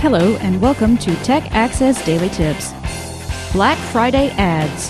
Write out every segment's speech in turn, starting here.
Hello and welcome to Tech Access Daily Tips. Black Friday ads.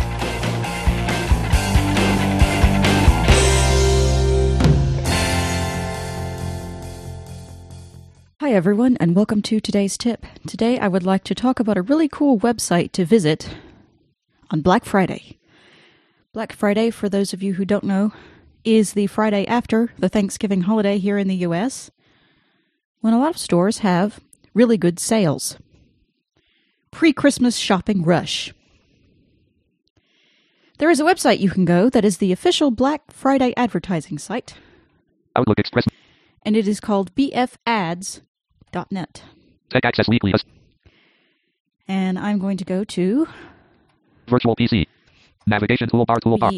Hi everyone and welcome to today's tip. Today I would like to talk about a really cool website to visit on Black Friday. Black Friday, for those of you who don't know, is the Friday after the Thanksgiving holiday here in the US, when a lot of stores have really good sales. Pre-Christmas shopping rush. There is a website you can go that is the official Black Friday advertising site. Outlook Express. And it is called bfads.net. Tech Access Weekly. And I'm going to go to Virtual PC. Navigation toolbar.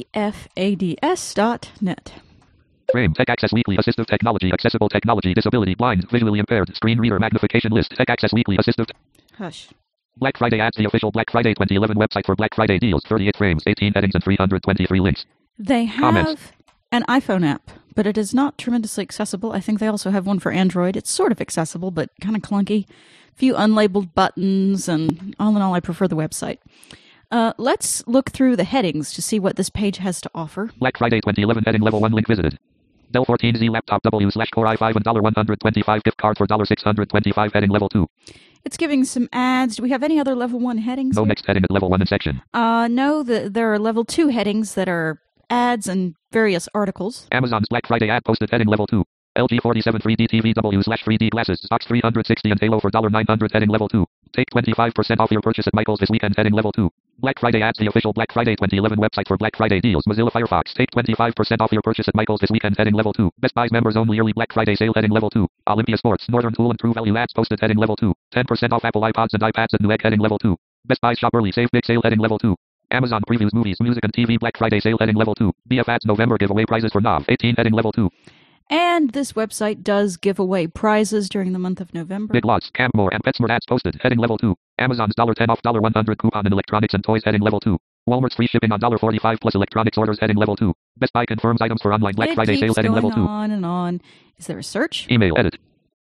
bfads.net. Frame. Tech Access Weekly. Assistive technology. Accessible technology. Disability. Blind. Visually impaired. Screen reader. Magnification list. Tech Access Weekly. Assistive. Hush. Black Friday ads. The official Black Friday 2011 website for Black Friday deals. 38 frames, 18 headings, and 323 links. They have Comments. an iPhone app, but it is not tremendously accessible. I think they also have one for Android. It's sort of accessible, but kind of clunky. A few unlabeled buttons, and all in all, I prefer the website. Let's look through the headings to see what this page has to offer. Black Friday 2011 heading level 1 link visited. Dell 14Z laptop W/Core i5 and $125 gift card for $625 heading level 2. It's giving some ads. Do we have any other level 1 headings? No here? next heading at level 1 in section. No, there are level 2 headings that are ads and various articles. Amazon's Black Friday ad posted heading level 2. LG 47 3D TV W/3D glasses stocks 360 and Halo for $900 heading level 2. Take 25% off your purchase at Michael's this weekend heading level 2. Black Friday ads. The official Black Friday 2011 website for Black Friday deals. Mozilla Firefox. Take 25% off your purchase at Michael's this weekend heading level 2. Best Buy's members only early Black Friday sale heading level 2. Olympia Sports. Northern Tool and True Value ads posted heading level 2. 10% off Apple iPods and iPads at Newegg heading level 2. Best Buy shop early save big sale heading level 2. Amazon previews movies, music and TV Black Friday sale heading level 2. BF ads November giveaway prizes for NOV 18 heading level 2. And this website does give away prizes during the month of November. Big Lots, Campmore, and PetSmart ads posted heading level 2. Amazon's $10 off $100 coupon in electronics and toys heading level 2. Walmart's free shipping on $45 plus electronics orders heading level 2. Best Buy confirms items for online Black Friday sale heading level 2. On and on. Is there a search? Email edit.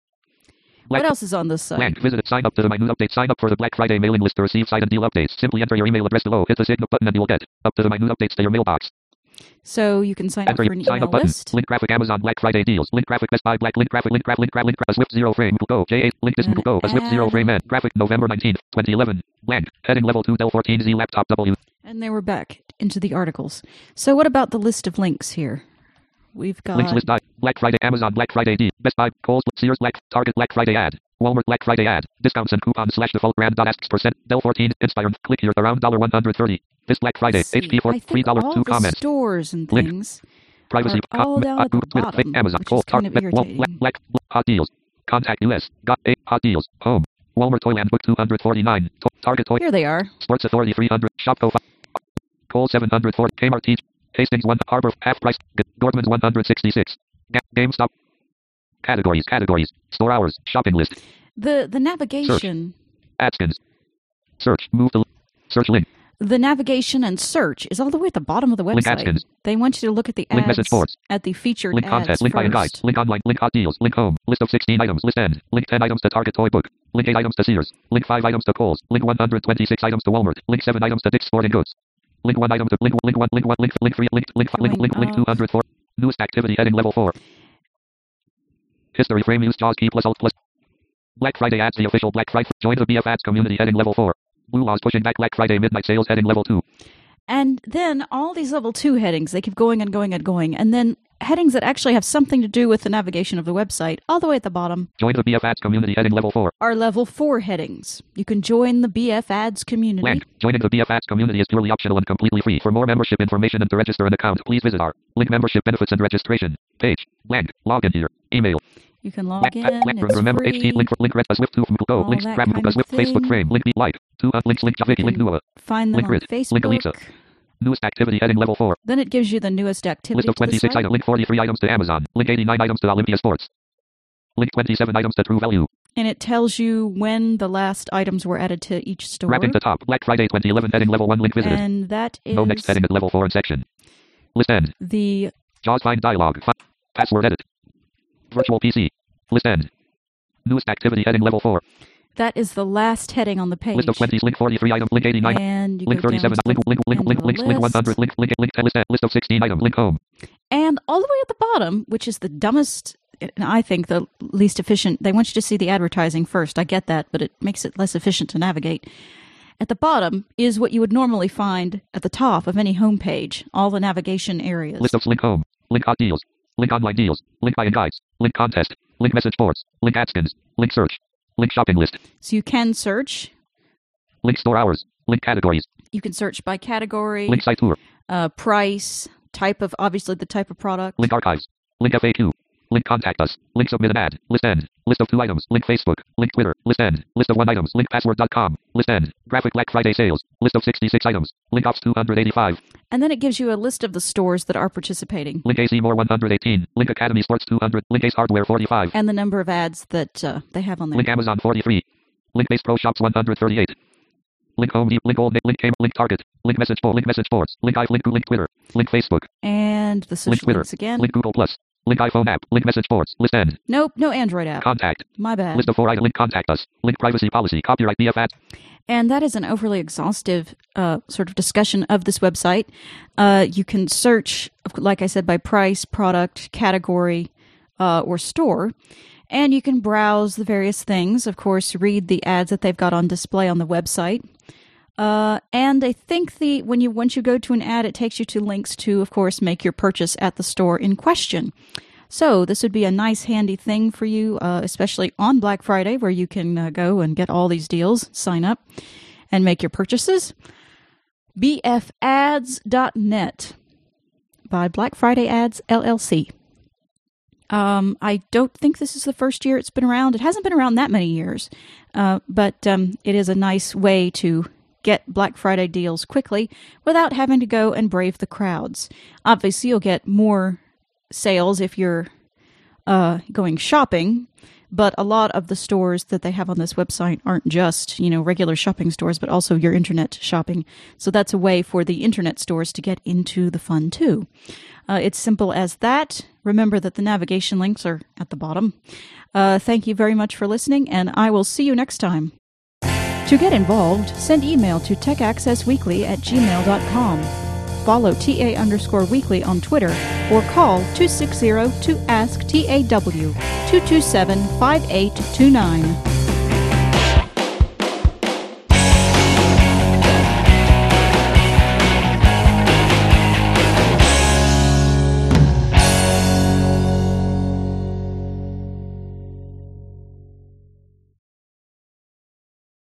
What else is on this site? Blank. Visit it. Sign up to the minute update. Sign up for the Black Friday mailing list to receive site and deal updates. Simply enter your email address below. Hit the sign up button and you'll get up to the minute updates to your mailbox. So you can sign up Enter for an sign email up button. list. Link graphic Amazon Black Friday deals. Link graphic Best Buy Black. Link graphic. Swift 0 frame. Go. J8. Link this. Go. A Swift 0 frame. End. Graphic November 19th, 2011. Blank. Heading level 2 Dell 14Z laptop W. And they were back into the articles. So what about the list of links here? We've got Links list. Black Friday Amazon Black Friday deal. Best Buy Kohl's Sears Black Target Black Friday ad. Walmart Black Friday ad. Discounts and coupons / default brand asks %. Dell 14 Inspired. Click here around $130. This Black Friday. HP for $3 2 comments. Stores and Link. things Privacy. are all down at the bottom, Amazon. which Kohl. is kind of irritating. Black. Hot deals. Contact US. Got 8 hot deals. Home. Walmart Toyland Book 249. Target Toy. Here they are. Sports Authority 300. Shopko 5. Kohl 704. Kmart Teach. Hastings 1. Harbor half price. Gordman's 166. GameStop. Categories. Store hours. Shopping list. The navigation. AdSkins. Search. Move to search link. The navigation and search is all the way at the bottom of the Link website. AdSkins. They want you to look at the Link message ads boards. at the featured Link ads contest. Link buy and guide. first. Link online. Link hot deals. Link home. List of 16 items. List end. Link 10 items to Target Toy Book. Link 8 items to Sears. Link 5 items to Kohl's. Link 126 items to Walmart. Link 7 items to Dick's Sporting Goods. Link 1 item to link 3 link 204. Newest activity heading level 4. History frame use JAWS key plus alt plus. Black Friday ads. The official Black Friday. Join the BF ads community heading level 4. Blue Laws pushing back Black Friday midnight sales heading level 2. And then all these level 2 headings, they keep going and going and going. And then headings that actually have something to do with the navigation of the website, all the way at the bottom, Join the BF ads community heading level 4. are level 4 headings. You can join the BF ads community. Blank. Joining the BF ads community is purely optional and completely free. For more membership information and to register an account, please visit our link membership benefits and registration page. Blank. Login here. Email. You can log in. It's Remember free. HT link red Swift 2 go All links that grab kind of Swift Facebook thing. frame link beat like 2 links link Javiki link Nua Find them link on grid Facebook. link Alexa. Newest activity heading level 4. Then it gives you the newest activity. List of to the 26 site. items. Link 43 items to Amazon. Link 89 items to Olympia Sports. Link 27 items to True Value. And it tells you when the last items were added to each store. Wrapping to top. Black Friday 2011 heading level 1 link visited. And that is No next heading at level 4 in section. List end. the JAWS find dialog. Password edit. Virtual PC. List end. Newest activity heading level 4. That is the last heading on the page. List of 20s, link 43 items, link 89. And you link go 37, down to link 100, link 10, list of 16 items, link home. And all the way at the bottom, which is the dumbest, and I think the least efficient, they want you to see the advertising first. I get that, but it makes it less efficient to navigate. At the bottom is what you would normally find at the top of any homepage, all the navigation areas. List of link home, link hot deals, link online deals, link buy and guides, link contest, link message boards, link ad skins, link search, link shopping list. So you can search. Link store hours, link categories. You can search by category. Link site tour. Price, obviously the type of product. Link archives, link FAQ, link contact us, link submit an ad, list end, list of 2 items, link Facebook, link Twitter, list end, list of 1 items, link password.com, list end, graphic Black Friday sales, list of 66 items, link ops 285. And then it gives you a list of the stores that are participating. Link AC More 118, link Academy Sports 200, link Ace Hardware 45. And the number of ads that they have on there. Link Amazon 43, link Base Pro Shops 138. Link Home Depot, link Old, link Cable, link Target, link Message Board, link Ive, link Twitter, link Facebook. And the social link Twitter, links again. Link Google Plus, link iPhone app, link Message Boards, list end. Nope, no Android app. Contact. My bad. List of 4 items, link contact us, link privacy policy, copyright BF ads. And that is an overly exhaustive sort of discussion of this website. You can search, like I said, by price, product, category, or store. And you can browse the various things. Of course, read the ads that they've got on display on the website. And I think once you go to an ad, it takes you to links to, of course, make your purchase at the store in question. So this would be a nice, handy thing for you, especially on Black Friday, where you can go and get all these deals, sign up, and make your purchases. bfads.net by Black Friday Ads, LLC. I don't think this is the first year it's been around. It hasn't been around that many years, but it is a nice way to get Black Friday deals quickly without having to go and brave the crowds. Obviously, you'll get more sales if you're going shopping, but a lot of the stores that they have on this website aren't just, regular shopping stores, but also your internet shopping. So that's a way for the internet stores to get into the fun too. It's simple as that. Remember that the navigation links are at the bottom. Thank you very much for listening, and I will see you next time. To get involved, send email to techaccessweekly@gmail.com. Follow TA_weekly on Twitter or call 260-2ASK-TAW 227-5829.